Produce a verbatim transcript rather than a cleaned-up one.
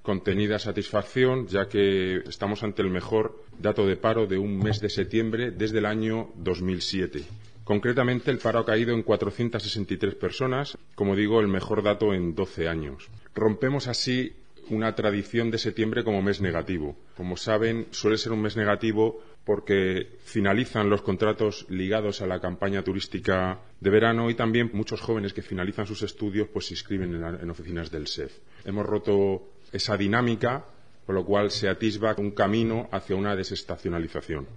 contenida satisfacción, ya que estamos ante el mejor dato de paro de un mes de septiembre desde el año dos mil siete. Concretamente, el paro ha caído en cuatrocientas sesenta y tres personas, como digo, el mejor dato en doce años. Rompemos así una tradición de septiembre como mes negativo. Como saben, suele ser un mes negativo porque finalizan los contratos ligados a la campaña turística de verano y también muchos jóvenes que finalizan sus estudios pues se inscriben en, la, en oficinas del S E F. Hemos roto esa dinámica, con lo cual se atisba un camino hacia una desestacionalización.